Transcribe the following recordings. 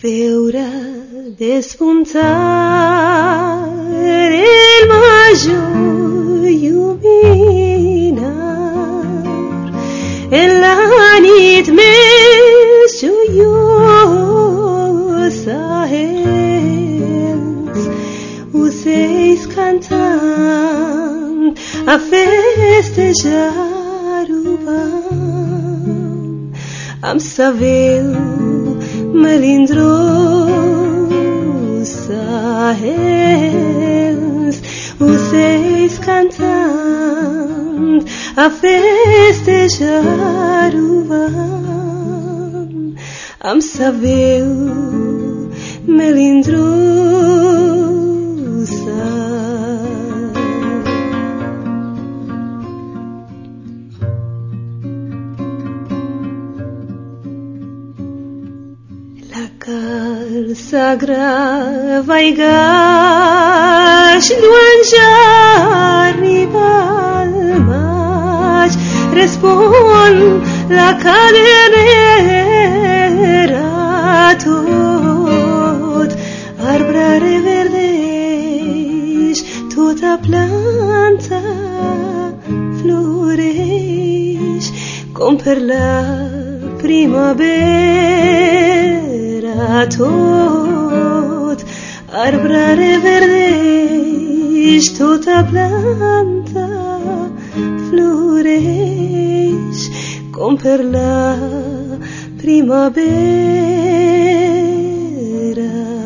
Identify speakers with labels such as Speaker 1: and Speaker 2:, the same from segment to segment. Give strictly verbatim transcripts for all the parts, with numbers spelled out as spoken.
Speaker 1: veure despuntar el major lluminar en la nit més joiosa, els ocells cantant a festejar-ho van amb sa veu melindrosa, els ocells cantant a festejar-ho van amb sa veu melindrosa. Sagra vaigash luan arriba al maig, respon la cadernera tot arbre reverdeix, tota planta floreix com per la primavera, tot arbre reverdeix, tota planta floreix com per la primavera.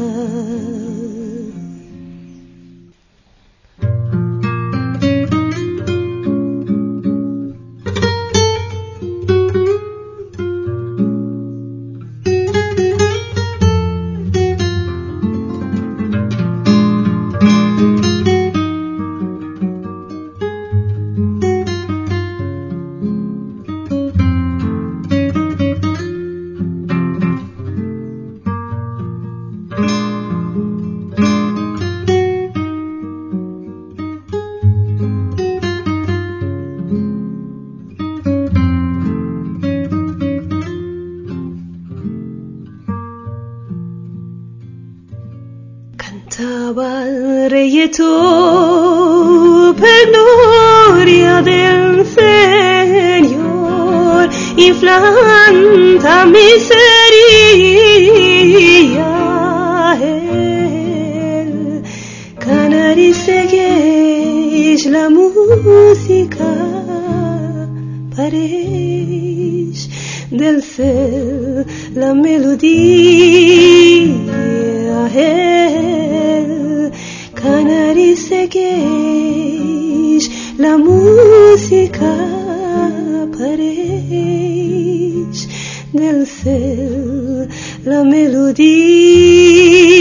Speaker 1: Cantaba el reyeto per gloria del Señor, inflanta miseria, el canari segueix la música, pareix del cel la melodia, el canari segueix la música, pareix del cel la melodia.